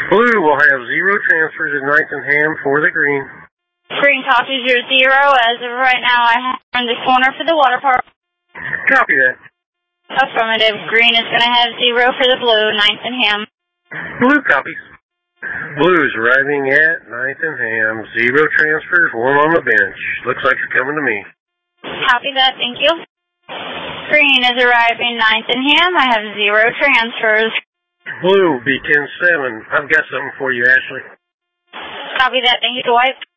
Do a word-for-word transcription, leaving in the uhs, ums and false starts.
Blue will have zero transfers at ninth and Ham for the green. Green copy zero zero. As of right now, I have turned the corner for the water park. Copy that. Affirmative. Green is going to have zero for the blue, ninth and Ham. Blue copies. Blue's arriving at ninth and Ham. Zero transfers, one on the bench. Looks like it's coming to me. Copy that, thank you. Green is arriving ninth and Ham. I have zero transfers. Blue, B ten seven. I've got something for you, Ashley. Copy that, thank you, Dwight.